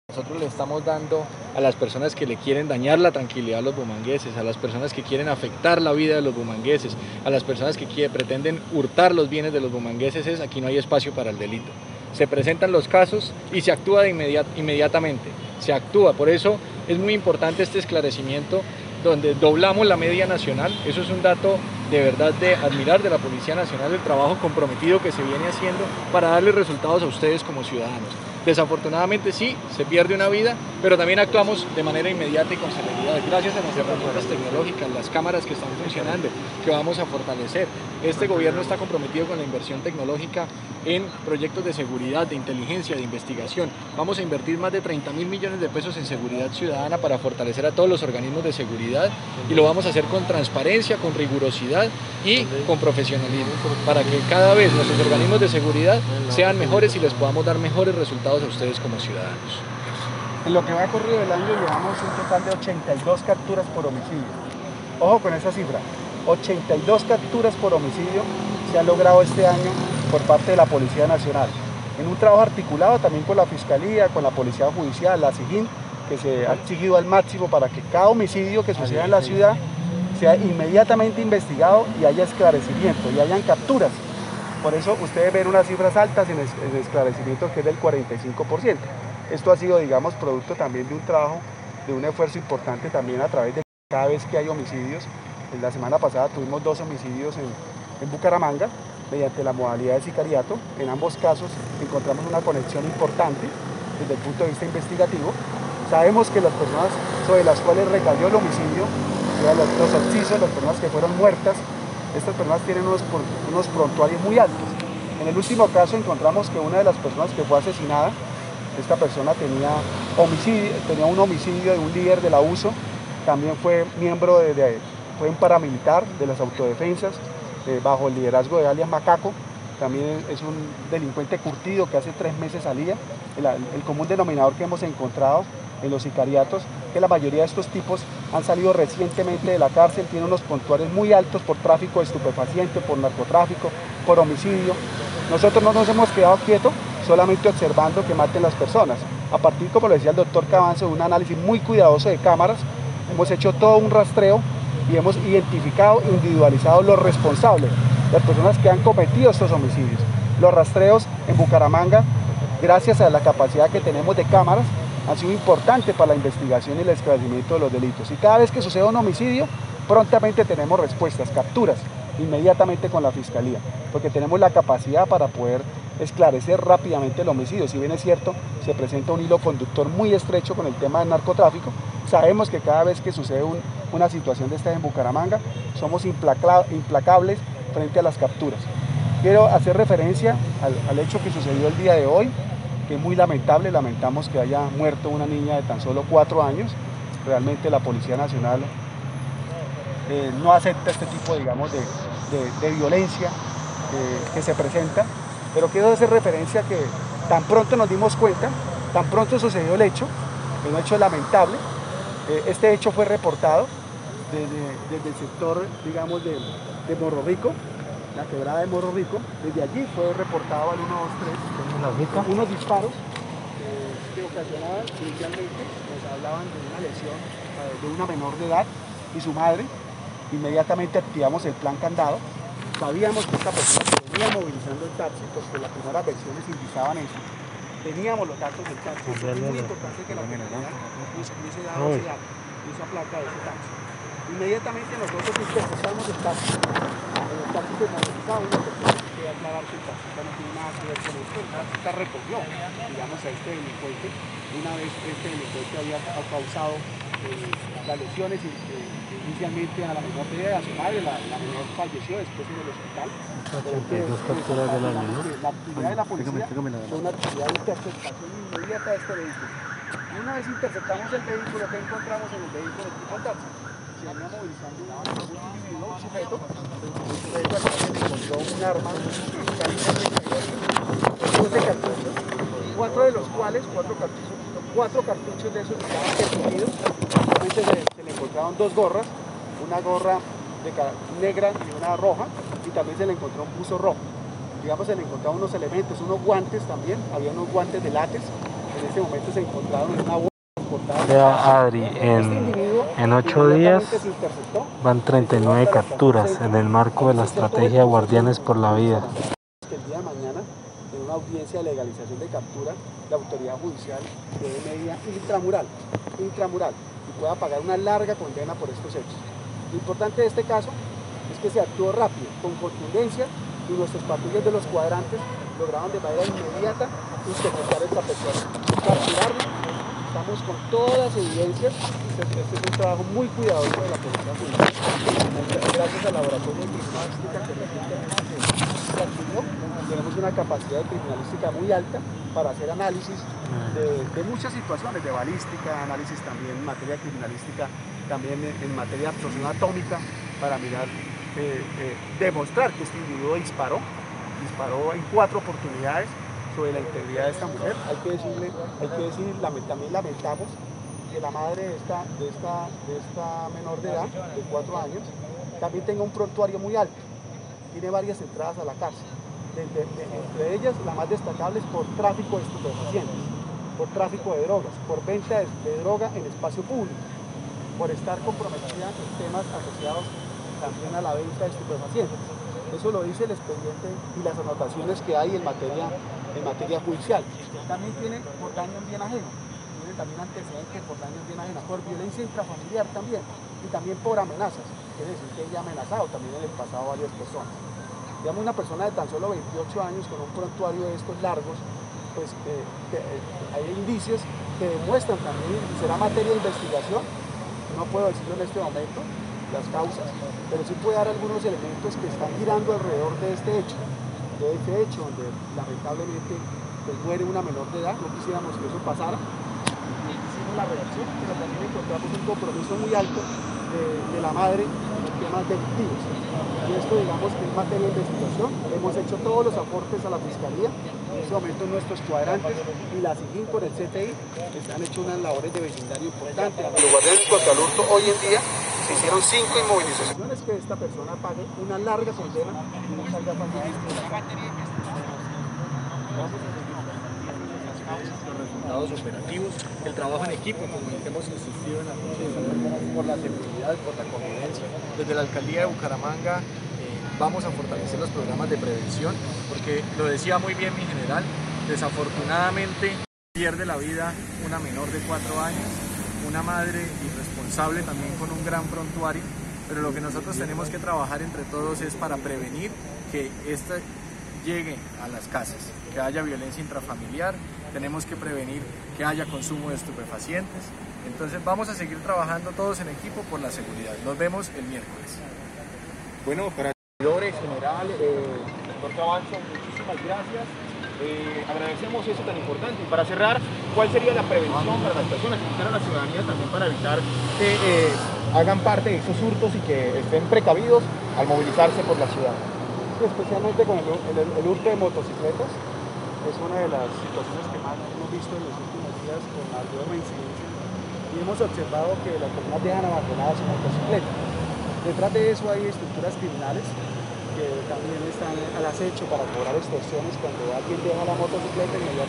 Nosotros le estamos dando a las personas que le quieren dañar la tranquilidad a los bumangueses, a las personas que quieren afectar la vida de los bumangueses, a las personas que pretenden hurtar los bienes de los bumangueses, aquí no hay espacio para el delito. Se presentan los casos y se actúa inmediatamente, se actúa. Por eso es muy importante este esclarecimiento donde doblamos la media nacional. Eso es un dato de verdad de admirar de la Policía Nacional, el trabajo comprometido que se viene haciendo para darle resultados a ustedes como ciudadanos. Desafortunadamente sí, se pierde una vida, pero también actuamos de manera inmediata y con celeridad. Gracias a las herramientas tecnológicas, las cámaras que están funcionando, que vamos a fortalecer. Este gobierno está comprometido con la inversión tecnológica en proyectos de seguridad, de inteligencia, de investigación. Vamos a invertir más de 30.000 millones de pesos en seguridad ciudadana para fortalecer a todos los organismos de seguridad y lo vamos a hacer con transparencia, con rigurosidad y con profesionalismo, para que cada vez nuestros organismos de seguridad sean mejores y les podamos dar mejores resultados a ustedes como ciudadanos. En lo que va corrido del año llevamos un total de 82 capturas por homicidio. Ojo con esa cifra, 82 capturas por homicidio se han logrado este año por parte de la Policía Nacional. En un trabajo articulado también con la Fiscalía, con la Policía Judicial, la SIJIN, que se ha exigido al máximo para que cada homicidio que suceda en la ciudad sea inmediatamente investigado y haya esclarecimiento y hayan capturas. Por eso ustedes ven unas cifras altas en esclarecimiento que es del 45%. Esto ha sido, digamos, producto también de un trabajo, de un esfuerzo importante también a través de cada vez que hay homicidios. En la semana pasada tuvimos 2 homicidios en Bucaramanga mediante la modalidad de sicariato. En ambos casos encontramos una conexión importante desde el punto de vista investigativo. Sabemos que las personas sobre las cuales recayó el homicidio, los occisos, las personas que fueron muertas, estas personas tienen unos prontuarios muy altos. En el último caso encontramos que una de las personas que fue asesinada, esta persona tenía un homicidio de un líder de la USO, también fue miembro fue un paramilitar de las autodefensas, bajo el liderazgo de alias Macaco, también es un delincuente curtido que hace 3 meses salía. El común denominador que hemos encontrado en los sicariatos, que la mayoría de estos tipos han salido recientemente de la cárcel, tienen unos prontuarios muy altos por tráfico de estupefacientes, por narcotráfico, por homicidio. Nosotros no nos hemos quedado quietos solamente observando que maten las personas. A partir, como lo decía el doctor Cabanzo, de un análisis muy cuidadoso de cámaras, hemos hecho todo un rastreo y hemos identificado, individualizado los responsables, las personas que han cometido estos homicidios. Los rastreos en Bucaramanga, gracias a la capacidad que tenemos de cámaras, han sido importantes para la investigación y el esclarecimiento de los delitos. Y cada vez que sucede un homicidio, prontamente tenemos respuestas, capturas, inmediatamente con la Fiscalía, porque tenemos la capacidad para poder esclarecer rápidamente el homicidio. Si bien es cierto, se presenta un hilo conductor muy estrecho con el tema del narcotráfico, sabemos que cada vez que sucede una situación de esta en Bucaramanga, somos implacables frente a las capturas. Quiero hacer referencia al hecho que sucedió el día de hoy, que es muy lamentable. Lamentamos que haya muerto una niña de tan solo 4 años. Realmente la Policía Nacional no acepta este tipo, digamos, de violencia que se presenta, pero quiero hacer referencia que tan pronto nos dimos cuenta, tan pronto sucedió el hecho, un hecho lamentable. Este hecho fue reportado desde el sector, digamos, de Morro Rico, la quebrada de Morro Rico. Desde allí fue reportado al 123 unos disparos que ocasionaban inicialmente, nos hablaban de una lesión de una menor de edad y su madre. Inmediatamente activamos el plan candado. Sabíamos que esta persona que venía movilizando el taxi, pues que las primeras versiones indicaban eso. Teníamos los datos del taxi. Es muy importante que la comunidad nos hubiese dado esa placa de ese taxi. Inmediatamente nosotros interceptamos el taxi. El taxi se notificaba una persona que aclarar que el taxi no tiene nada que ver con esto. El taxi recogió, digamos, a este delincuente. Una vez este delincuente había causado las lesiones inicialmente a la menor de edad, a su madre, la menor falleció después en el hospital. 82 capturas del año, ¿no? La actividad de la policía fue una actividad de interceptación inmediata de este vehículo. Y una vez interceptamos el vehículo, ¿qué encontramos en el vehículo del tipo taxi? Se venía movilizando un sujeto, se le encontró un arma, calibre 12 cartuchos, 4 de los cuales, 4 cartuchos de esos estaban percutidos. Se le encontraron 2 gorras, una gorra negra y una roja, y también se le encontró un buzo rojo. Digamos, se le encontraron unos elementos, unos guantes también, había unos guantes de látex, En ese momento se encontraron en una bolsa transportada. Vea, Adri, Este individuo en 8 días inmediatamente se interceptó. van 39 capturas en el marco de la estrategia Guardianes por la Vida. Que el día de mañana, en una audiencia de legalización de captura, la autoridad judicial dé medida intramural, y pueda pagar una larga condena por estos hechos. Lo importante de este caso es que se actuó rápido, con contundencia, y nuestros patrullas de los cuadrantes lograron de manera inmediata interceptar a esta persona, capturarlo. Estamos con todas las evidencias. Este es un trabajo muy cuidadoso de la policía judicial. Gracias al laboratorio de criminalística que recientemente se adquirió, tenemos una capacidad de criminalística muy alta para hacer análisis de muchas situaciones, de balística, análisis también en materia criminalística, también en materia de absorción atómica, para mirar, demostrar que este individuo disparó en 4 oportunidades sobre la integridad de esta mujer. Hay que decir, también lamentamos que la madre de esta menor de edad, de 4 años, también tenga un prontuario muy alto. Tiene varias entradas a la cárcel. Entre ellas, la más destacable es por tráfico de estupefacientes, por tráfico de drogas, por venta de droga en espacio público, por estar comprometida en temas asociados también a la venta de estupefacientes. Eso lo dice el expediente y las anotaciones que hay en materia judicial. También tiene por daño en bien ajeno, tiene también antecedentes por daño en bien ajeno, por violencia intrafamiliar también, y también por amenazas, es decir, que ella ha amenazado también en el pasado a varias personas. Digamos, una persona de tan solo 28 años con un prontuario de estos largos, pues hay indicios que demuestran también, y será materia de investigación, no puedo decirlo en este momento, las causas, pero sí puede dar algunos elementos que están girando alrededor de este hecho, donde lamentablemente pues, muere una menor de edad. No quisiéramos que eso pasara. Hicimos la reacción, pero también encontramos un compromiso muy alto de la madre en temas delictivos. Y esto, digamos, que es materia de investigación. Hemos hecho todos los aportes a la Fiscalía. En este momento nuestros cuadrantes y la SIGIN con el CTI han hecho unas labores de vecindario importantes. Los guardianes contra el hurto hoy en día se hicieron 5 inmovilizaciones, que esta persona pague una larga condena y no salga fácilmente de la cárcel. Los resultados operativos, el trabajo en equipo, como hemos insistido en la noche, por la seguridad, por la convivencia. Desde la Alcaldía de Bucaramanga vamos a fortalecer los programas de prevención, porque lo decía muy bien mi general, desafortunadamente pierde la vida una menor de 4 años, una madre irresponsable también con un gran prontuario, pero lo que nosotros tenemos que trabajar entre todos es para prevenir que esto llegue a las casas, que haya violencia intrafamiliar, tenemos que prevenir que haya consumo de estupefacientes. Entonces vamos a seguir trabajando todos en equipo por la seguridad. Nos vemos el miércoles. Bueno, para el general, doctor Cabanzo, muchísimas gracias. Agradecemos eso tan importante. Y para cerrar, ¿cuál sería la prevención para las personas, invitar a la ciudadanía también para evitar que hagan parte de esos hurtos y que estén precavidos al movilizarse por la ciudad? Especialmente con el hurto de motocicletas, es una de las situaciones que más hemos visto en los últimos días con mayor incidencia, y hemos observado que las personas dejan abandonadas su motocicleta. Detrás de eso hay estructuras criminales que también están al acecho para cobrar extorsiones. Cuando alguien deja la motocicleta, inmediatamente